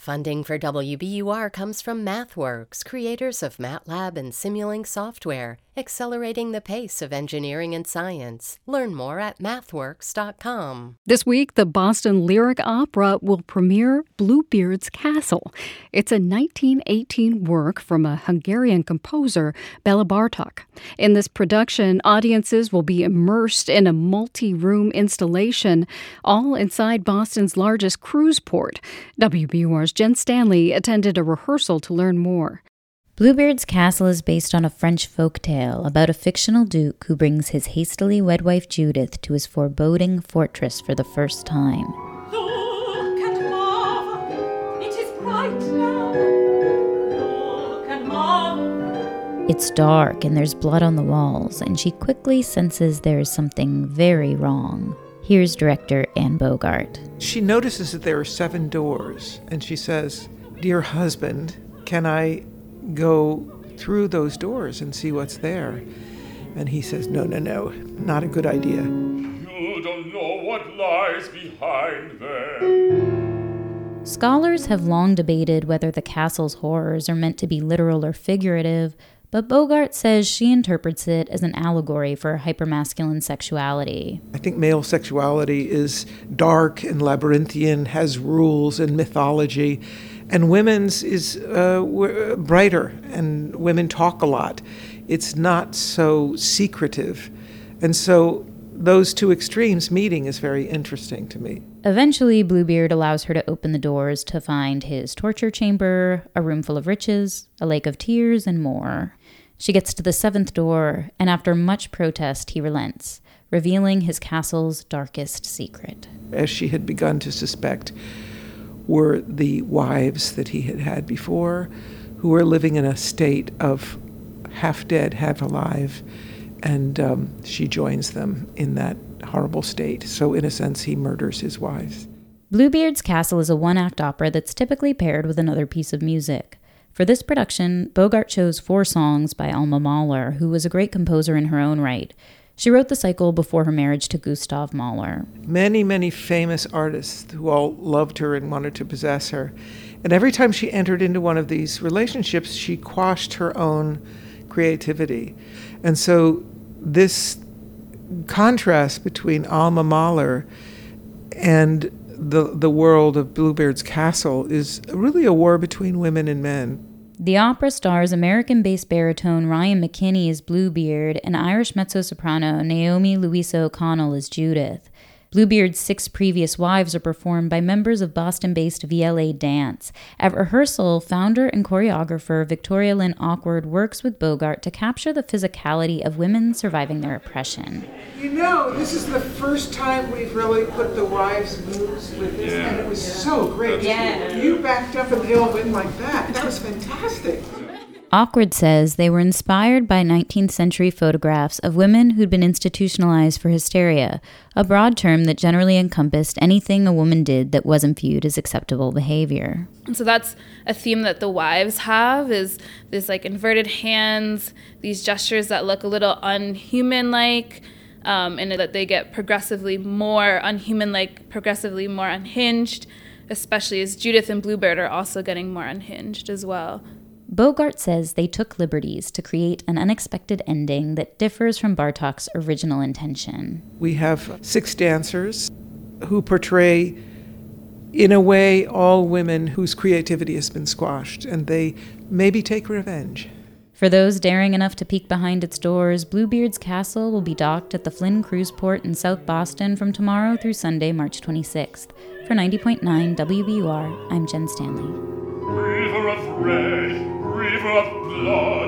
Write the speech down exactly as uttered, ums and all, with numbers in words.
Funding for W B U R comes from MathWorks, creators of MATLAB and Simulink software, accelerating the pace of engineering and science. Learn more at mathworks dot com. This week, the Boston Lyric Opera will premiere Bluebeard's Castle. It's a nineteen eighteen work from a Hungarian composer, Bela Bartok. In this production, audiences will be immersed in a multi-room installation, all inside Boston's largest cruise port. W B U R's Jen Stanley attended a rehearsal to learn more. Bluebeard's Castle is based on a French folk tale about a fictional duke who brings his hastily wed wife Judith to his foreboding fortress for the first time. Look at Marva, it is bright now. Look at Marva. It's dark and there's blood on the walls, and she quickly senses there is something very wrong. Here's director Anne Bogart. She notices that there are seven doors, and she says, "Dear husband, can I go through those doors and see what's there?" And he says, no, no, no, not a good idea. You don't know what lies behind them. Scholars have long debated whether the castle's horrors are meant to be literal or figurative, but Bogart says she interprets it as an allegory for hypermasculine sexuality. I think male sexuality is dark and labyrinthian, has rules and mythology, and women's is uh, w- brighter, and women talk a lot. It's not so secretive. And so those two extremes meeting is very interesting to me. Eventually, Bluebeard allows her to open the doors to find his torture chamber, a room full of riches, a lake of tears, and more. She gets to the seventh door, and after much protest, he relents, revealing his castle's darkest secret. As she had begun to suspect, were the wives that he had had before, who were living in a state of half dead, half alive, and um, she joins them in that horrible state. So in a sense, he murders his wives. Bluebeard's Castle is a one-act opera that's typically paired with another piece of music. For this production, Bogart chose four songs by Alma Mahler, who was a great composer in her own right. She wrote the cycle before her marriage to Gustav Mahler. Many, many famous artists who all loved her and wanted to possess her. And every time she entered into one of these relationships, she quashed her own creativity. And so this contrast between Alma Mahler and the the world of Bluebeard's Castle is really a war between women and men. The opera stars American-based baritone Ryan McKinney as Bluebeard and Irish mezzo-soprano Naomi Louisa O'Connell as Judith. Bluebeard's six previous wives are performed by members of Boston-based V L A Dance. At rehearsal, founder and choreographer Victoria Lynn Awkward works with Bogart to capture the physicality of women surviving their oppression. You know, this is the first time we've really put the wives' moves with this, yeah. And it was so great. Yeah. You backed up and they all went like that. That was fantastic. Awkward says they were inspired by nineteenth century photographs of women who'd been institutionalized for hysteria, a broad term that generally encompassed anything a woman did that wasn't viewed as acceptable behavior. And so that's a theme that the wives have, is this like inverted hands, these gestures that look a little unhuman-like, um, and that they get progressively more unhuman-like, progressively more unhinged, especially as Judith and Bluebeard are also getting more unhinged as well. Bogart says they took liberties to create an unexpected ending that differs from Bartok's original intention. We have six dancers who portray, in a way, all women whose creativity has been squashed, and they maybe take revenge. For those daring enough to peek behind its doors, Bluebeard's Castle will be docked at the Flynn Cruise Port in South Boston from tomorrow through Sunday, March twenty-sixth. For ninety point nine W B U R, I'm Jen Stanley. River of red, river of blood.